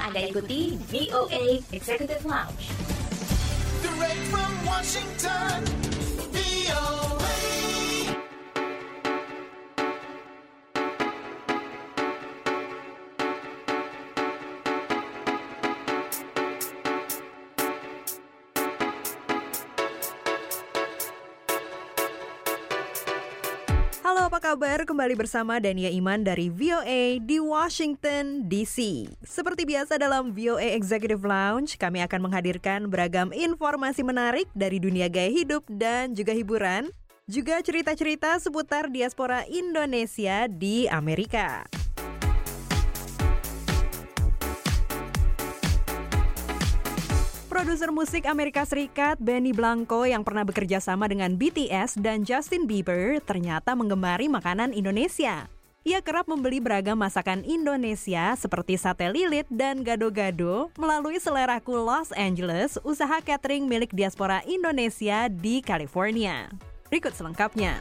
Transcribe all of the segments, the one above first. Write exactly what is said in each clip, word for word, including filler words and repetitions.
Anda ikuti V O A Executive Lounge. Direct from Washington, V O A. Halo, apa kabar? Kembali bersama Dania Iman dari V O A di Washington D C. Seperti biasa dalam V O A Executive Lounge, kami akan menghadirkan beragam informasi menarik dari dunia gaya hidup dan juga hiburan, juga cerita-cerita seputar diaspora Indonesia di Amerika. Produser musik Amerika Serikat Benny Blanco yang pernah bekerja sama dengan B T S dan Justin Bieber ternyata menggemari makanan Indonesia. Ia kerap membeli beragam masakan Indonesia seperti sate lilit dan gado-gado melalui Seleraku Los Angeles, usaha catering milik diaspora Indonesia di California. Berikut selengkapnya.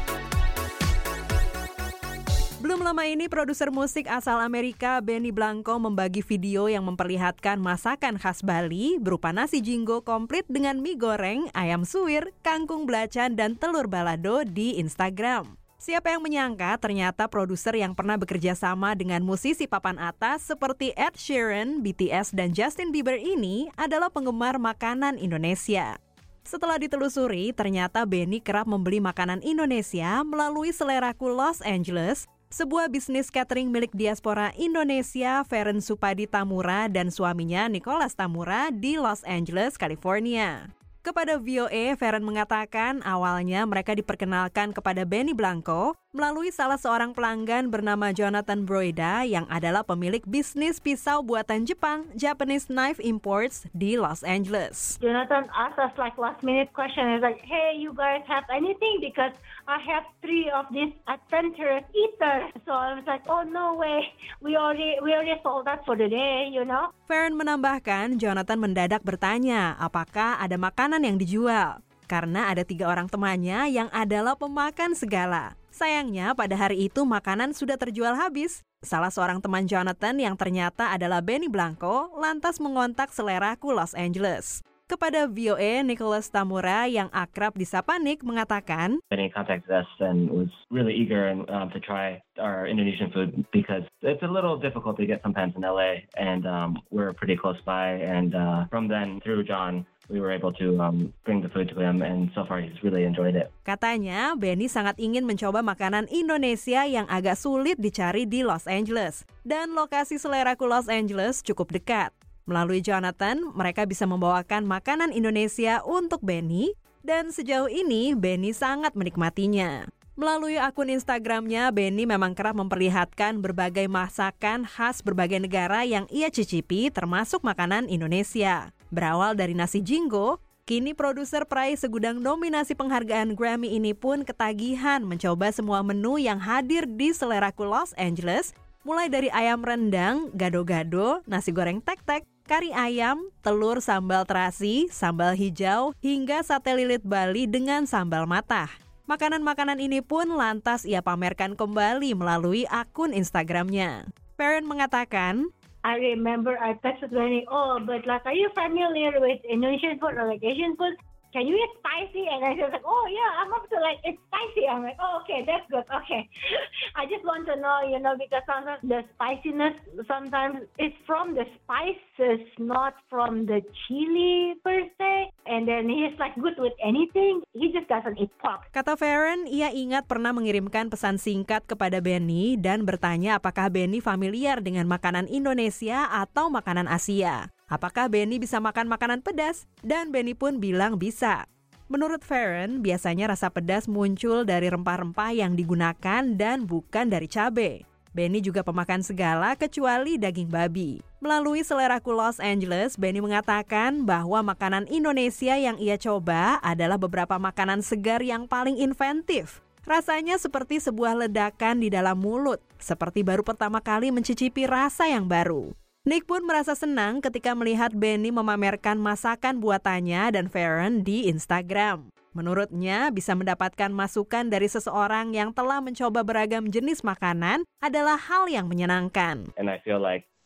Belum lama ini, produser musik asal Amerika Benny Blanco membagi video yang memperlihatkan masakan khas Bali berupa nasi jinggo komplit dengan mie goreng, ayam suwir, kangkung belacan, dan telur balado di Instagram. Siapa yang menyangka ternyata produser yang pernah bekerja sama dengan musisi papan atas seperti Ed Sheeran, B T S, dan Justin Bieber ini adalah penggemar makanan Indonesia. Setelah ditelusuri, ternyata Benny kerap membeli makanan Indonesia melalui Seleraku Los Angeles, sebuah bisnis catering milik diaspora Indonesia Feren Supadi Tamura dan suaminya Nicholas Tamura di Los Angeles, California. Kepada V O A, Feren mengatakan awalnya mereka diperkenalkan kepada Benny Blanco melalui salah seorang pelanggan bernama Jonathan Broida yang adalah pemilik bisnis pisau buatan Jepang, Japanese Knife Imports di Los Angeles. Jonathan asked us like last minute question. He's like, hey, you guys have anything? Because I have three of these adventurous eaters. So I was like, oh no way, we already we already sold that for the day, you know. Feren menambahkan, Jonathan mendadak bertanya apakah ada makanan yang dijual. Karena ada tiga orang temannya yang adalah pemakan segala. Sayangnya pada hari itu makanan sudah terjual habis. Salah seorang teman Jonathan yang ternyata adalah Benny Blanco lantas mengontak Seleraku Los Angeles. Kepada V O A, Nicholas Tamura yang akrab disapa Nick mengatakan, Benny contacted us and was really eager and, um, to try our Indonesian food because it's a little difficult to get sometimes in L A and um, we're pretty close by. And uh, from then through John, we were able to um, bring the food to him and so far he's really enjoyed it. Katanya, Benny sangat ingin mencoba makanan Indonesia yang agak sulit dicari di Los Angeles. Dan lokasi Seleraku Los Angeles cukup dekat. Melalui Jonathan, mereka bisa membawakan makanan Indonesia untuk Benny, dan sejauh ini Benny sangat menikmatinya. Melalui akun Instagramnya, Benny memang kerap memperlihatkan berbagai masakan khas berbagai negara yang ia cicipi, termasuk makanan Indonesia. Berawal dari nasi jinggo, kini produser peraih segudang nominasi penghargaan Grammy ini pun ketagihan mencoba semua menu yang hadir di Seleraku Los Angeles, mulai dari ayam rendang, gado-gado, nasi goreng tek-tek, kari ayam, telur sambal terasi, sambal hijau, hingga sate lilit Bali dengan sambal matah. Makanan-makanan ini pun lantas ia pamerkan kembali melalui akun Instagramnya. Feren mengatakan, I remember I texted Benny, oh, but like, are you familiar with Indonesian food or like Asian food? Can you eat spicy? And I was like, oh yeah, I'm up to like, it's spicy. I'm like, oh, okay, that's good. Okay. I just want to know, you know, because sometimes the spiciness sometimes is from the spices, not from the chili per se. And then he's like good with anything. He just doesn't eat pork. Kata Feren, ia ingat pernah mengirimkan pesan singkat kepada Benny dan bertanya apakah Benny familiar dengan makanan Indonesia atau makanan Asia. Apakah Benny bisa makan makanan pedas? Dan Benny pun bilang bisa. Menurut Feren, biasanya rasa pedas muncul dari rempah-rempah yang digunakan dan bukan dari cabai. Benny juga pemakan segala kecuali daging babi. Melalui Seleraku Los Angeles, Benny mengatakan bahwa makanan Indonesia yang ia coba adalah beberapa makanan segar yang paling inventif. Rasanya seperti sebuah ledakan di dalam mulut, seperti baru pertama kali mencicipi rasa yang baru. Nick pun merasa senang ketika melihat Benny memamerkan masakan buatannya dan Feren di Instagram. Menurutnya, bisa mendapatkan masukan dari seseorang yang telah mencoba beragam jenis makanan adalah hal yang menyenangkan. And I feel like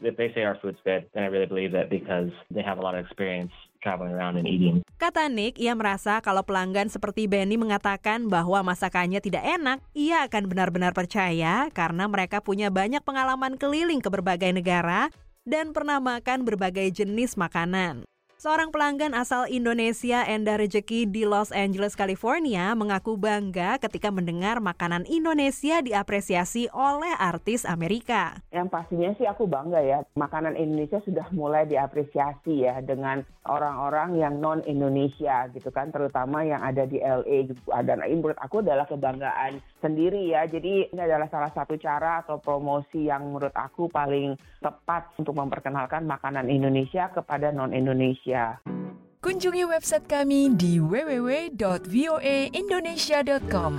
if they say our food's good, then I really believe that because they have a lot of experience traveling around and eating. Kata Nick, ia merasa kalau pelanggan seperti Benny mengatakan bahwa masakannya tidak enak, ia akan benar-benar percaya karena mereka punya banyak pengalaman keliling ke berbagai negara dan pernah makan berbagai jenis makanan. Seorang pelanggan asal Indonesia, Enda Rejeki di Los Angeles, California, mengaku bangga ketika mendengar makanan Indonesia diapresiasi oleh artis Amerika. Yang pastinya sih aku bangga ya, makanan Indonesia sudah mulai diapresiasi ya dengan orang-orang yang non-Indonesia gitu kan, terutama yang ada di L A. Dan ini menurut aku adalah kebanggaan sendiri ya, jadi ini adalah salah satu cara atau promosi yang menurut aku paling tepat untuk memperkenalkan makanan Indonesia kepada non-Indonesia. Kunjungi website kami di w w w dot v o a indonesia dot com.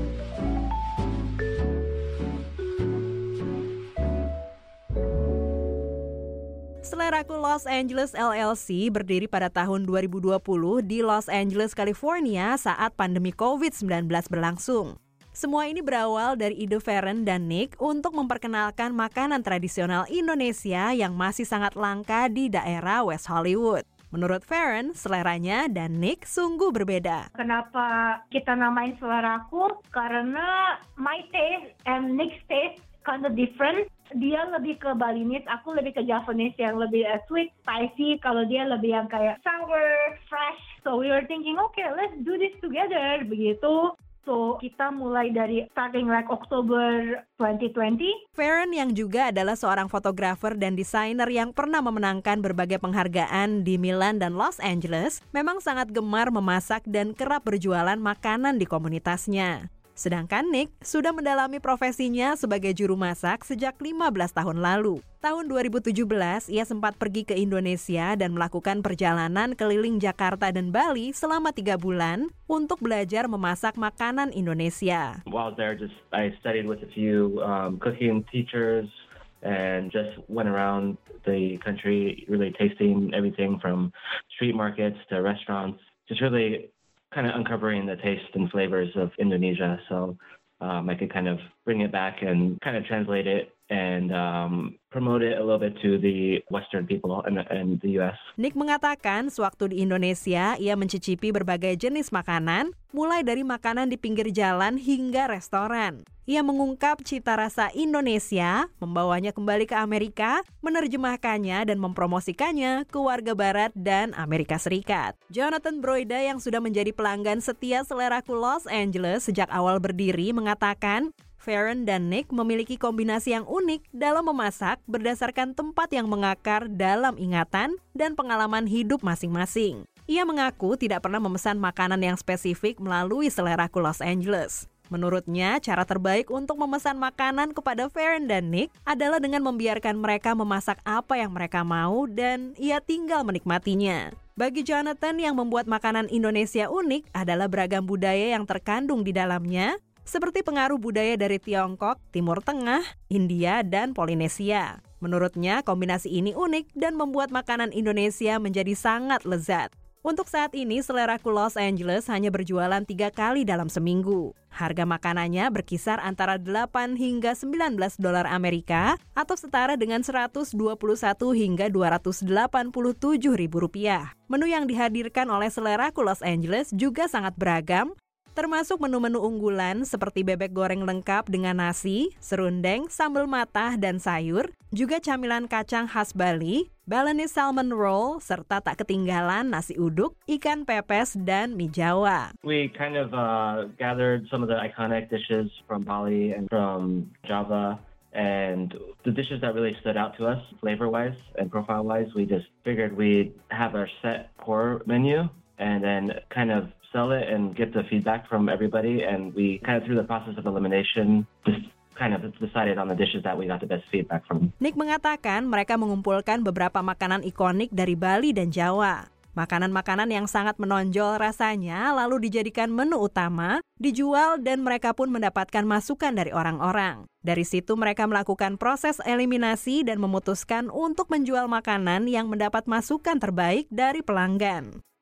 Seleraku Los Angeles L L C berdiri pada tahun dua ribu dua puluh di Los Angeles, California saat pandemi covid sembilan belas berlangsung. Semua ini berawal dari ide Feren dan Nick untuk memperkenalkan makanan tradisional Indonesia yang masih sangat langka di daerah West Hollywood. Menurut Feren, seleranya dan Nick sungguh berbeda. Kenapa kita namain seleraku? Karena my taste and Nick's taste kind of different. Dia lebih ke Balinese, aku lebih ke Javanese yang lebih uh, sweet, spicy. Kalau dia lebih yang kayak sour, fresh. So we were thinking, okay, let's do this together, begitu. So, kita mulai dari starting like Oktober twenty twenty. Feren yang juga adalah seorang fotografer dan desainer yang pernah memenangkan berbagai penghargaan di Milan dan Los Angeles, memang sangat gemar memasak dan kerap berjualan makanan di komunitasnya. Sedangkan Nick sudah mendalami profesinya sebagai juru masak sejak lima belas tahun lalu. Tahun dua ribu tujuh belas, ia sempat pergi ke Indonesia dan melakukan perjalanan keliling Jakarta dan Bali selama tiga bulan untuk belajar memasak makanan Indonesia. While there, just I studied with a few um, cooking teachers and just went around the country, really tasting everything from street markets to restaurants. Just really kind of uncovering the taste and flavors of Indonesia, so um, I could kind of bring it back and kind of translate it and um, promote it a little bit to the Western people in, in the U S. Nick mengatakan sewaktu di Indonesia, ia mencicipi berbagai jenis makanan, mulai dari makanan di pinggir jalan hingga restoran. Ia mengungkap cita rasa Indonesia, membawanya kembali ke Amerika, menerjemahkannya dan mempromosikannya ke warga Barat dan Amerika Serikat. Jonathan Broida yang sudah menjadi pelanggan setia Seleraku Los Angeles sejak awal berdiri mengatakan, Feren dan Nick memiliki kombinasi yang unik dalam memasak berdasarkan tempat yang mengakar dalam ingatan dan pengalaman hidup masing-masing. Ia mengaku tidak pernah memesan makanan yang spesifik melalui Seleraku Los Angeles. Menurutnya, cara terbaik untuk memesan makanan kepada Feren dan Nick adalah dengan membiarkan mereka memasak apa yang mereka mau dan ia tinggal menikmatinya. Bagi Jonathan, yang membuat makanan Indonesia unik adalah beragam budaya yang terkandung di dalamnya, seperti pengaruh budaya dari Tiongkok, Timur Tengah, India, dan Polinesia. Menurutnya, kombinasi ini unik dan membuat makanan Indonesia menjadi sangat lezat. Untuk saat ini, Seleraku Los Angeles hanya berjualan tiga kali dalam seminggu. Harga makanannya berkisar antara delapan hingga sembilan belas dolar Amerika atau setara dengan seratus dua puluh satu hingga dua ratus delapan puluh tujuh ribu rupiah. Menu yang dihadirkan oleh Seleraku Los Angeles juga sangat beragam, termasuk menu-menu unggulan seperti bebek goreng lengkap dengan nasi, serundeng, sambal matah, dan sayur, juga camilan kacang khas Bali, Balinese salmon roll, serta tak ketinggalan nasi uduk, ikan pepes, dan mie Jawa. We kind of uh, gathered some of the iconic dishes from Bali and from Java, and the dishes that really stood out to us flavor-wise and profile-wise, we just figured we'd have our set core menu and then kind of sell it and get the feedback from everybody, and we kind of through the process of elimination just kind of decided on the dishes that we got the best feedback from. Nick mengatakan mereka mengumpulkan beberapa makanan ikonik dari Bali dan Jawa. Makanan-makanan yang sangat menonjol rasanya lalu dijadikan menu utama, dijual, dan mereka pun mendapatkan masukan dari orang-orang. Dari situ mereka melakukan proses eliminasi dan memutuskan untuk menjual makanan yang mendapat masukan terbaik dari pelanggan.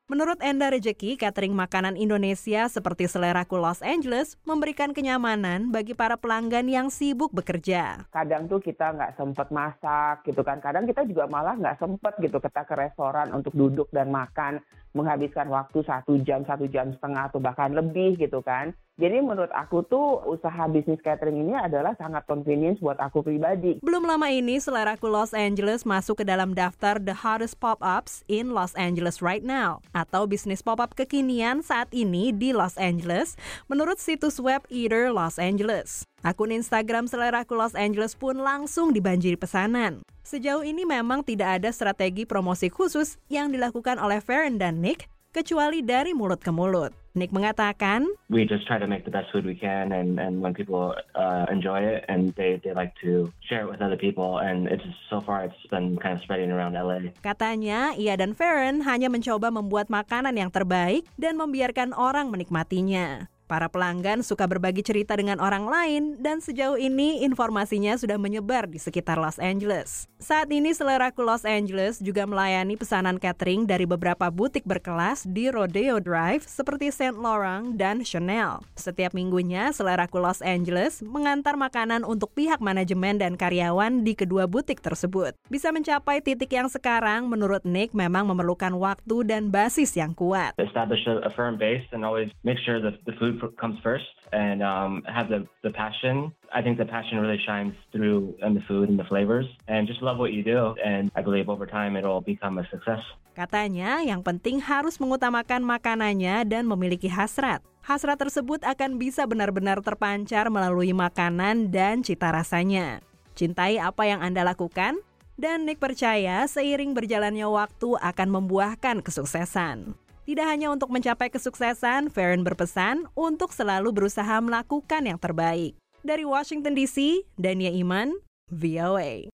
Menurut Enda Rejeki, catering makanan Indonesia seperti Seleraku Los Angeles memberikan kenyamanan bagi para pelanggan yang sibuk bekerja. Kadang tuh kita nggak sempet masak gitu kan. Kadang kita juga malah nggak sempet gitu kita ke restoran untuk duduk dan makan, menghabiskan waktu satu jam, satu jam setengah atau bahkan lebih gitu kan. Jadi menurut aku tuh usaha bisnis catering ini adalah sangat convenience buat aku pribadi. Belum lama ini Seleraku Los Angeles masuk ke dalam daftar The Hottest Pop-Ups in Los Angeles Right Now, atau bisnis pop-up kekinian saat ini di Los Angeles menurut situs web Eater Los Angeles. Akun Instagram Seleraku Los Angeles pun langsung dibanjiri pesanan. Sejauh ini memang tidak ada strategi promosi khusus yang dilakukan oleh Farron dan Nick, kecuali dari mulut ke mulut. Nick mengatakan, We just try to make the best food we can, and, and when people uh, enjoy it and they, they like to share it with other people, and it's so far it's been kind of spreading around L A. Katanya, ia dan Farron hanya mencoba membuat makanan yang terbaik dan membiarkan orang menikmatinya. Para pelanggan suka berbagi cerita dengan orang lain dan sejauh ini informasinya sudah menyebar di sekitar Los Angeles. Saat ini Seleraku Los Angeles juga melayani pesanan catering dari beberapa butik berkelas di Rodeo Drive seperti Saint Laurent dan Chanel. Setiap minggunya Seleraku Los Angeles mengantar makanan untuk pihak manajemen dan karyawan di kedua butik tersebut. Bisa mencapai titik yang sekarang menurut Nick memang memerlukan waktu dan basis yang kuat. Establish a, a firm base and always make sure that the food comes first and um, have the, the passion. I think the passion really shines through in the food and the flavors, and just love what you do, and I believe over time it'll become a success. Katanya yang penting harus mengutamakan makanannya dan memiliki hasrat. Hasrat tersebut akan bisa benar-benar terpancar melalui makanan dan cita rasanya. Cintai apa yang Anda lakukan, dan Nick percaya seiring berjalannya waktu akan membuahkan kesuksesan. Tidak hanya untuk mencapai kesuksesan, Farron berpesan untuk selalu berusaha melakukan yang terbaik. Dari Washington D C, Dania Iman, V O A.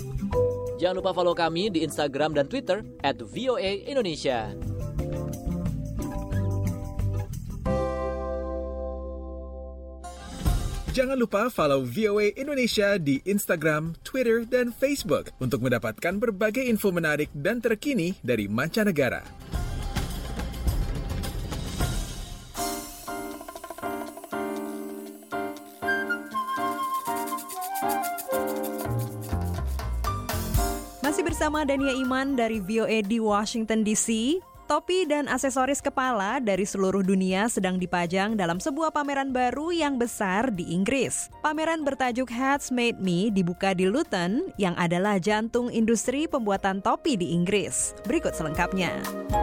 Jangan lupa follow kami di Instagram dan Twitter at V O A Indonesia. Jangan lupa follow V O A Indonesia di Instagram, Twitter, dan Facebook untuk mendapatkan berbagai info menarik dan terkini dari mancanegara. Masih bersama Dania Iman dari V O A di Washington D C. Topi dan aksesoris kepala dari seluruh dunia sedang dipajang dalam sebuah pameran baru yang besar di Inggris. Pameran bertajuk Hats Made Me dibuka di Luton yang adalah jantung industri pembuatan topi di Inggris. Berikut selengkapnya.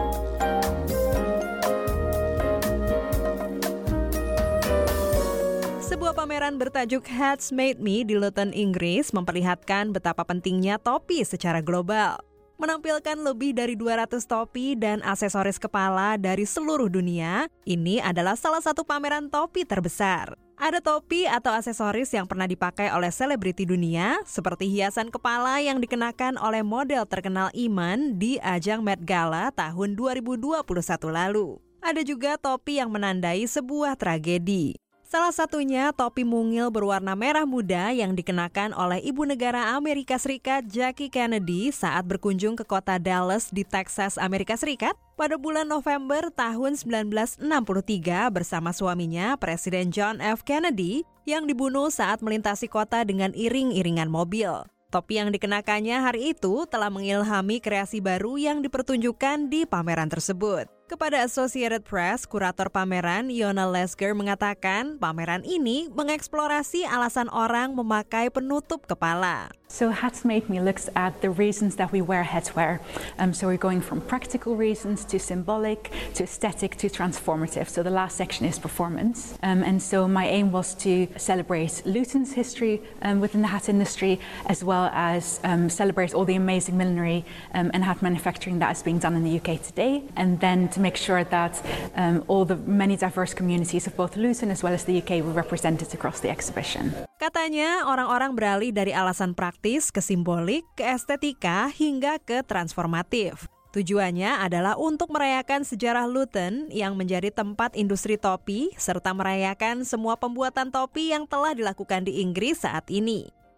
Sebuah pameran bertajuk Hats Made Me di Luton, Inggris memperlihatkan betapa pentingnya topi secara global. Menampilkan lebih dari dua ratus topi dan aksesoris kepala dari seluruh dunia, ini adalah salah satu pameran topi terbesar. Ada topi atau aksesoris yang pernah dipakai oleh selebriti dunia, seperti hiasan kepala yang dikenakan oleh model terkenal Iman di ajang Met Gala tahun dua ribu dua puluh satu lalu. Ada juga topi yang menandai sebuah tragedi. Salah satunya topi mungil berwarna merah muda yang dikenakan oleh Ibu Negara Amerika Serikat Jackie Kennedy saat berkunjung ke kota Dallas di Texas, Amerika Serikat pada bulan November tahun sembilan belas enam puluh tiga bersama suaminya Presiden John F. Kennedy yang dibunuh saat melintasi kota dengan iring-iringan mobil. Topi yang dikenakannya hari itu telah mengilhami kreasi baru yang dipertunjukkan di pameran tersebut. Kepada Associated Press, kurator pameran Yona Lesger mengatakan pameran ini mengeksplorasi alasan orang memakai penutup kepala. So Hats Made Me looks at the reasons that we wear headwear. Um, so we're going from practical reasons to symbolic, to aesthetic, to transformative. So the last section is performance. Um, and so my aim was to celebrate Luton's history um, within the hat industry, as well as um, celebrate all the amazing millinery um, and hat manufacturing that is being done in the U K today. And then to make sure that um, all the many diverse communities of both Luton as well as the U K were represented across the exhibition. Katanya, orang-orang beralih dari alasan praktis ke simbolik, ke estetika, hingga ke transformatif. Tujuannya adalah untuk merayakan sejarah Luton yang menjadi tempat industri topi, serta merayakan semua pembuatan topi yang telah dilakukan di Inggris saat ini.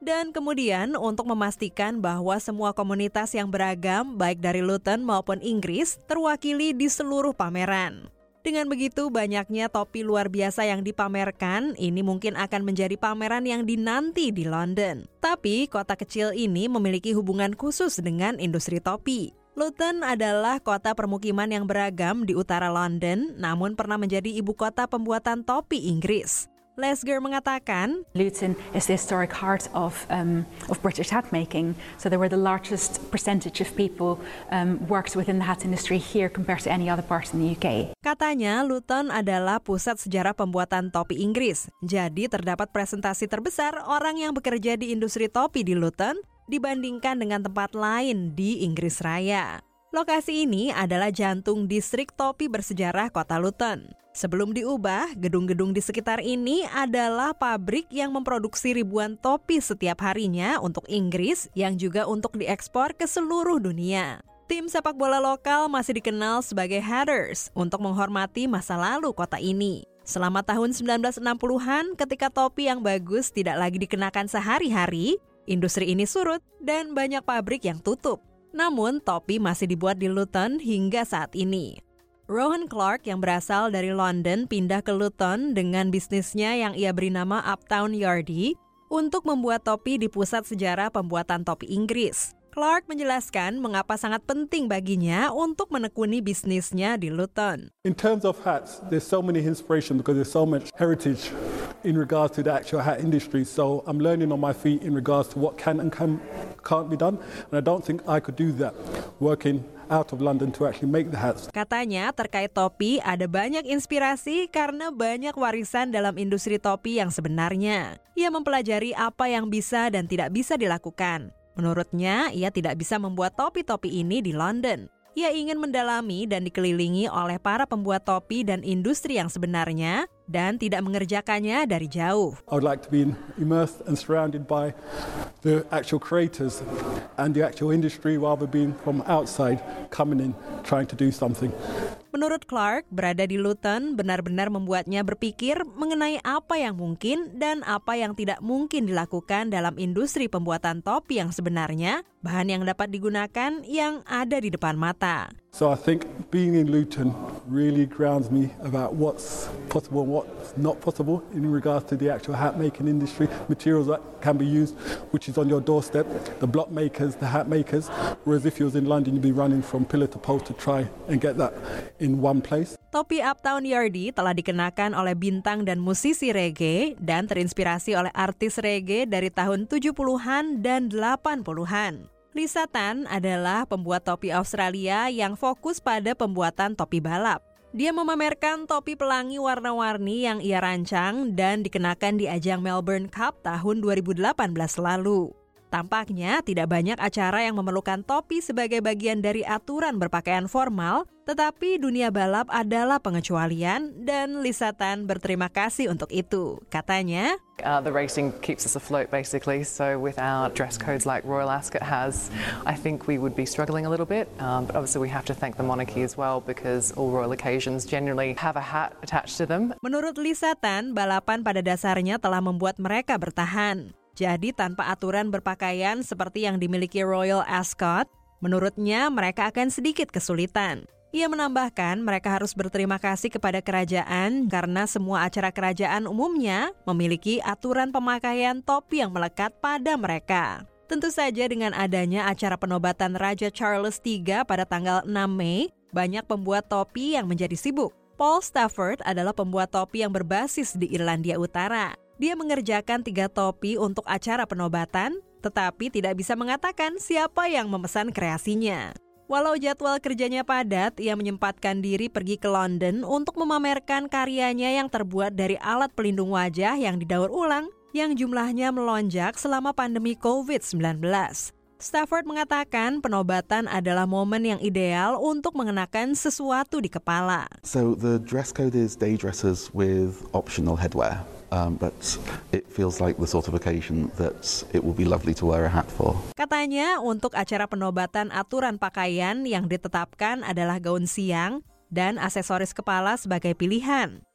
Dan kemudian untuk memastikan bahwa semua komunitas yang beragam, baik dari Luton maupun Inggris, terwakili di seluruh pameran. Dengan begitu banyaknya topi luar biasa yang dipamerkan, ini mungkin akan menjadi pameran yang dinanti di London. Tapi kota kecil ini memiliki hubungan khusus dengan industri topi. Luton adalah kota permukiman yang beragam di utara London, namun pernah menjadi ibu kota pembuatan topi Inggris. Lesger mengatakan, Luton is the historic heart of um, of British hat making. So there were the largest percentage of people um, worked within the hat industry here compared to any other part in the U K. Katanya Luton adalah pusat sejarah pembuatan topi Inggris. Jadi terdapat presentasi terbesar orang yang bekerja di industri topi di Luton dibandingkan dengan tempat lain di Inggris Raya. Lokasi ini adalah jantung distrik topi bersejarah kota Luton. Sebelum diubah, gedung-gedung di sekitar ini adalah pabrik yang memproduksi ribuan topi setiap harinya untuk Inggris yang juga untuk diekspor ke seluruh dunia. Tim sepak bola lokal masih dikenal sebagai Hatters untuk menghormati masa lalu kota ini. Selama tahun sembilan belas enam puluhan, ketika topi yang bagus tidak lagi dikenakan sehari-hari, industri ini surut dan banyak pabrik yang tutup. Namun, topi masih dibuat di Luton hingga saat ini. Rohan Clark yang berasal dari London pindah ke Luton dengan bisnisnya yang ia beri nama Uptown Yardie untuk membuat topi di pusat sejarah pembuatan topi Inggris. Clark menjelaskan mengapa sangat penting baginya untuk menekuni bisnisnya di Luton. In terms of hats, there's so many inspiration because there's so much heritage in regards to the actual hat industry. So I'm learning on my feet in regards to what can and can, can't be done. And I don't think I could do that working out of London to actually make the hats. Katanya terkait topi ada banyak inspirasi karena banyak warisan dalam industri topi yang sebenarnya. Ia mempelajari apa yang bisa dan tidak bisa dilakukan. Menurutnya, ia tidak bisa membuat topi-topi ini di London. Ia ingin mendalami dan dikelilingi oleh para pembuat topi dan industri yang sebenarnya dan tidak mengerjakannya dari jauh. I would like to be immersed and surrounded by the actual creators and the actual industry rather being from outside coming in trying to do something. Menurut Clark, berada di Luton benar-benar membuatnya berpikir mengenai apa yang mungkin dan apa yang tidak mungkin dilakukan dalam industri pembuatan topi yang sebenarnya, bahan yang dapat digunakan yang ada di depan mata. So I think being in Luton really grounds me about what's possible and what's not possible in regards to the actual hat making industry, materials that can be used, which is on your doorstep, the block makers, the hat makers, whereas if you was in London, you'd be running from pillar to post to try and get that in one place. Topi Uptown Yardie telah dikenakan oleh bintang dan musisi reggae dan terinspirasi oleh artis reggae dari tahun tujuh puluhan dan delapan puluhan. Lisa Tan adalah pembuat topi Australia yang fokus pada pembuatan topi balap. Dia memamerkan topi pelangi warna-warni yang ia rancang dan dikenakan di ajang Melbourne Cup tahun dua ribu delapan belas lalu. Tampaknya tidak banyak acara yang memerlukan topi sebagai bagian dari aturan berpakaian formal, tetapi dunia balap adalah pengecualian dan Lisa Tan berterima kasih untuk itu. Katanya, Uh, the racing keeps us afloat basically, so without dress codes like Royal Ascot has, I think we would be struggling a little bit, um, but obviously we have to thank the monarchy as well because all royal occasions generally have a hat attached to them. Menurut Lisa Tan, balapan pada dasarnya telah membuat mereka bertahan. Jadi tanpa aturan berpakaian seperti yang dimiliki Royal Ascot, menurutnya mereka akan sedikit kesulitan. Ia menambahkan mereka harus berterima kasih kepada kerajaan karena semua acara kerajaan umumnya memiliki aturan pemakaian topi yang melekat pada mereka. Tentu saja dengan adanya acara penobatan Raja Charles tiga pada tanggal enam Mei, banyak pembuat topi yang menjadi sibuk. Paul Stafford adalah pembuat topi yang berbasis di Irlandia Utara. Dia mengerjakan tiga topi untuk acara penobatan, tetapi tidak bisa mengatakan siapa yang memesan kreasinya. Walau jadwal kerjanya padat, ia menyempatkan diri pergi ke London untuk memamerkan karyanya yang terbuat dari alat pelindung wajah yang didaur ulang, yang jumlahnya melonjak selama pandemi covid sembilan belas. Stafford mengatakan penobatan adalah momen yang ideal untuk mengenakan sesuatu di kepala. So the dress code is day dresses with optional headwear. Um, but it feels like the sort of occasion that it will be lovely to wear a hat for. Katanya untuk acara penobatan aturan pakaian yang ditetapkan adalah gaun siang dan aksesoris kepala sebagai pilihan.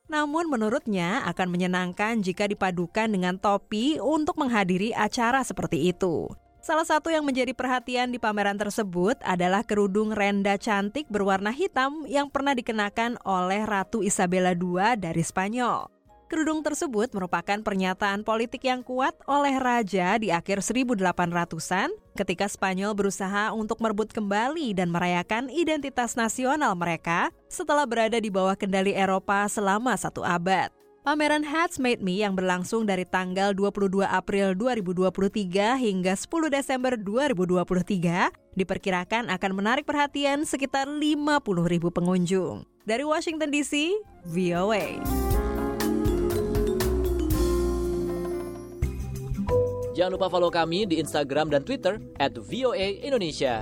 Namun menurutnya akan menyenangkan jika dipadukan dengan topi untuk menghadiri acara seperti itu. Salah satu yang menjadi perhatian di pameran tersebut adalah kerudung renda cantik berwarna hitam yang pernah dikenakan oleh Ratu Isabella kedua dari Spanyol. Kerudung tersebut merupakan pernyataan politik yang kuat oleh raja di akhir seribu delapan ratusan ketika Spanyol berusaha untuk merebut kembali dan merayakan identitas nasional mereka setelah berada di bawah kendali Eropa selama satu abad. Pameran Hats Made Me yang berlangsung dari tanggal dua puluh dua April dua ribu dua puluh tiga hingga sepuluh Desember dua ribu dua puluh tiga diperkirakan akan menarik perhatian sekitar lima puluh ribu pengunjung. Dari Washington D C, V O A. Jangan lupa follow kami di Instagram dan Twitter at V O A Indonesia.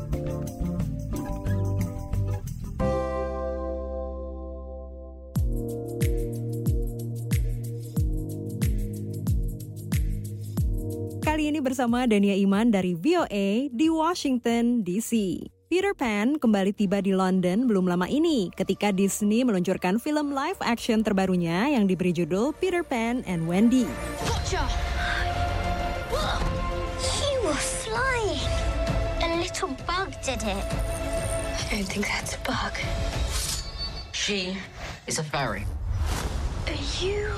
Kali ini bersama Dania Iman dari V O A di Washington D C. Peter Pan kembali tiba di London belum lama ini ketika Disney meluncurkan film live action terbarunya yang diberi judul Peter Pan and Wendy. Gotcha! You were flying. A little bug did it. I don't think that's a bug. She is a fairy. Are you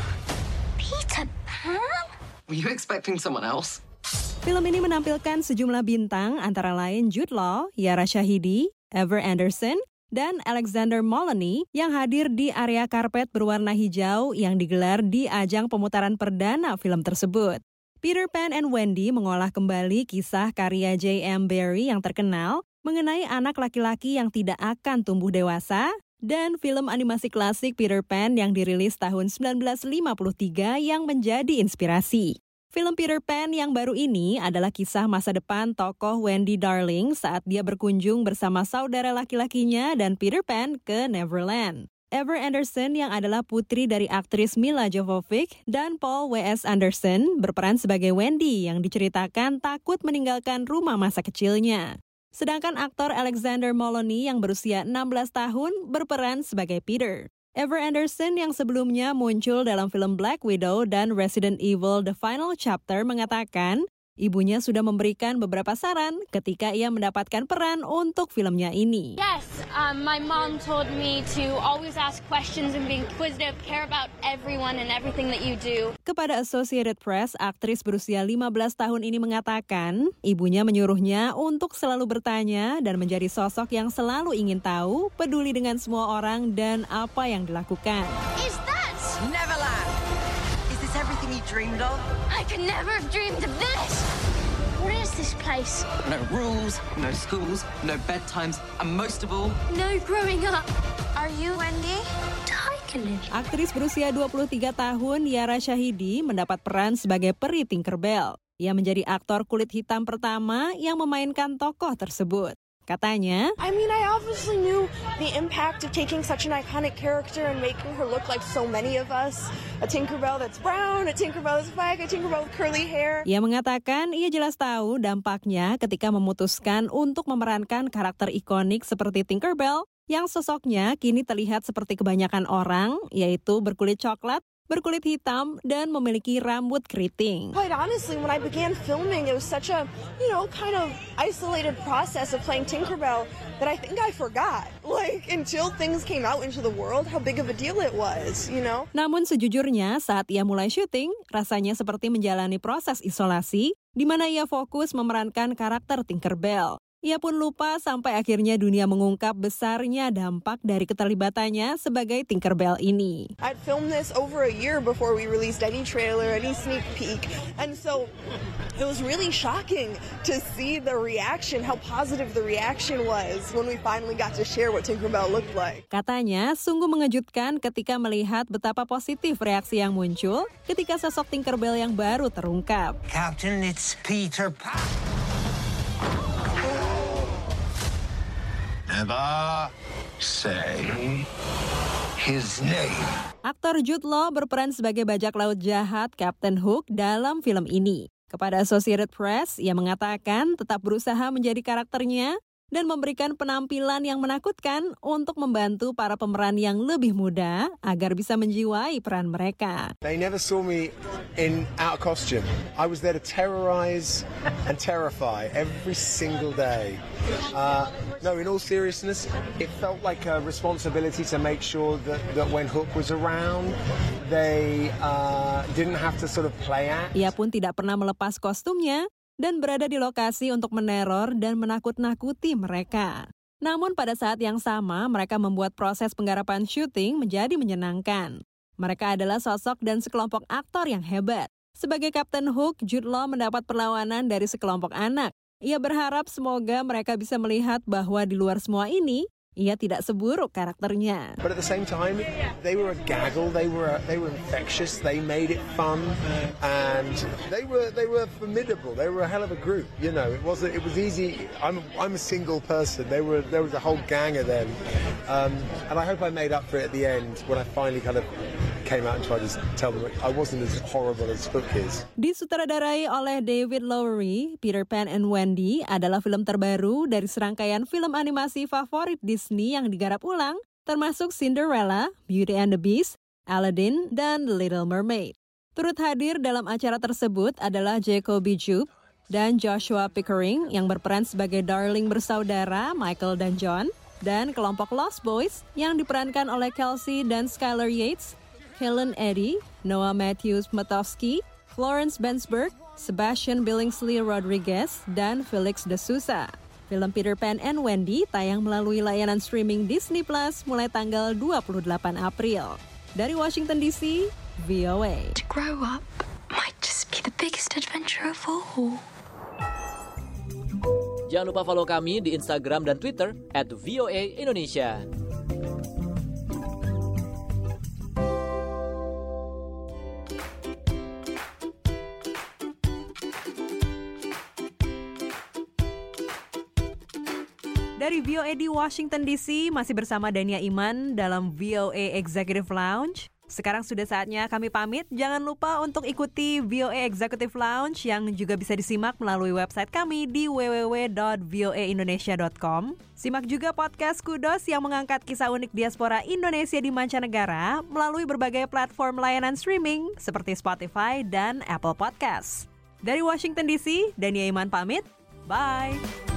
Peter Pan? Were you expecting someone else? Film ini menampilkan sejumlah bintang antara lain Jude Law, Yara Shahidi, Ever Anderson, dan Alexander Moloney yang hadir di area karpet berwarna hijau yang digelar di ajang pemutaran perdana film tersebut. Peter Pan and Wendy mengolah kembali kisah karya J M Barrie yang terkenal mengenai anak laki-laki yang tidak akan tumbuh dewasa dan film animasi klasik Peter Pan yang dirilis tahun sembilan belas lima puluh tiga yang menjadi inspirasi. Film Peter Pan yang baru ini adalah kisah masa depan tokoh Wendy Darling saat dia berkunjung bersama saudara laki-lakinya dan Peter Pan ke Neverland. Ever Anderson yang adalah putri dari aktris Mila Jovovich dan Paul W S Anderson berperan sebagai Wendy yang diceritakan takut meninggalkan rumah masa kecilnya. Sedangkan aktor Alexander Moloney yang berusia enam belas tahun berperan sebagai Peter. Ever Anderson yang sebelumnya muncul dalam film Black Widow dan Resident Evil The Final Chapter mengatakan ibunya sudah memberikan beberapa saran ketika ia mendapatkan peran untuk filmnya ini. Yes, um, my mom told me to always ask questions and be inquisitive, care about everyone and everything that you do. Kepada Associated Press, aktris berusia lima belas tahun ini mengatakan, ibunya menyuruhnya untuk selalu bertanya dan menjadi sosok yang selalu ingin tahu, peduli dengan semua orang dan apa yang dilakukan. Is that Neverland? Is this everything you dreamed of? I could never have dreamed of this. What is this place? No rules, no schools, no bedtimes, and most of all, no growing up. Are you Wendy? Tiger Lily. Aktris berusia dua puluh tiga tahun, Yara Shahidi, mendapat peran sebagai peri Tinkerbell. Ia menjadi aktor kulit hitam pertama yang memainkan tokoh tersebut. Katanya, I mean, I obviously knew the impact of taking such an iconic character and making her look like so many of us. A Tinkerbell that's brown, a Tinkerbell that's black, a Tinkerbell with curly hair. Ia mengatakan ia jelas tahu dampaknya ketika memutuskan untuk memerankan karakter ikonik seperti Tinkerbell yang sosoknya kini terlihat seperti kebanyakan orang, yaitu berkulit coklat, berkulit hitam, dan memiliki rambut keriting. Quite honestly, when I began filming, it was such a, you know, kind of isolated process of playing Tinkerbell that I think I forgot. Like, until things came out into the world, how big of a deal it was, you know? Namun sejujurnya, saat ia mulai syuting, rasanya seperti menjalani proses isolasi, di mana ia fokus memerankan karakter Tinkerbell. Ia pun lupa sampai akhirnya dunia mengungkap besarnya dampak dari keterlibatannya sebagai Tinkerbell ini. I'd filmed this over a year before we released any trailer, any sneak peek, and so it was really shocking to see the reaction, how positive the reaction was when we finally got to share what Tinkerbell looked like. Katanya, sungguh mengejutkan ketika melihat betapa positif reaksi yang muncul ketika sosok Tinkerbell yang baru terungkap. Captain, it's Peter Pan. Never say his name. Aktor Jude Law berperan sebagai bajak laut jahat Captain Hook dalam film ini. Kepada Associated Press, ia mengatakan tetap berusaha menjadi karakternya dan memberikan penampilan yang menakutkan untuk membantu para pemeran yang lebih muda agar bisa menjiwai peran mereka. They never saw me in out of costume. I was there to terrorize and terrify every single day. Uh, no, in all seriousness, it felt like a responsibility to make sure that, that when Hook was around, they uh, didn't have to sort of play act. Ia pun tidak pernah melepas kostumnya dan berada di lokasi untuk meneror dan menakut-nakuti mereka. Namun pada saat yang sama, mereka membuat proses penggarapan syuting menjadi menyenangkan. Mereka adalah sosok dan sekelompok aktor yang hebat. Sebagai Kapten Hook, Jude Law mendapat perlawanan dari sekelompok anak. Ia berharap semoga mereka bisa melihat bahwa di luar semua ini, ia tidak seburuk karakternya. But at the same time, they were a gaggle, they were they were infectious, they made it fun, and they were they were formidable. They were a hell of a group, you know. It wasn't it was easy. I'm I'm a single person. They were there was a whole gang of them, um, and I hope I made up for it at the end when I finally kind of came out and tried to tell them I wasn't as horrible as Hook is. Disutradarai oleh David Lowery, Peter Pan and Wendy adalah film terbaru dari serangkaian film animasi favorit Disney yang digarap ulang, termasuk Cinderella, Beauty and the Beast, Aladdin, dan The Little Mermaid. Turut hadir dalam acara tersebut adalah Jacoby Joub dan Joshua Pickering yang berperan sebagai Darling bersaudara Michael dan John, dan kelompok Lost Boys yang diperankan oleh Kelsey dan Skylar Yates, Helen Eddy, Noah Matthews Matowski, Florence Bensberg, Sebastian Billingsley Rodriguez, dan Felix de Souza. Film Peter Pan and Wendy tayang melalui layanan streaming Disney Plus mulai tanggal dua puluh delapan April. Dari Washington D C, V O A. To grow up might just be the biggest adventure of all. Jangan lupa follow kami di Instagram dan Twitter at V O A Indonesia. Dari V O A di Washington D C, masih bersama Dania Iman dalam V O A Executive Lounge. Sekarang sudah saatnya kami pamit. Jangan lupa untuk ikuti V O A Executive Lounge yang juga bisa disimak melalui website kami di w w w dot v o a indonesia dot com. Simak juga podcast Kudos yang mengangkat kisah unik diaspora Indonesia di mancanegara melalui berbagai platform layanan streaming seperti Spotify dan Apple Podcasts. Dari Washington D C, Dania Iman pamit. Bye!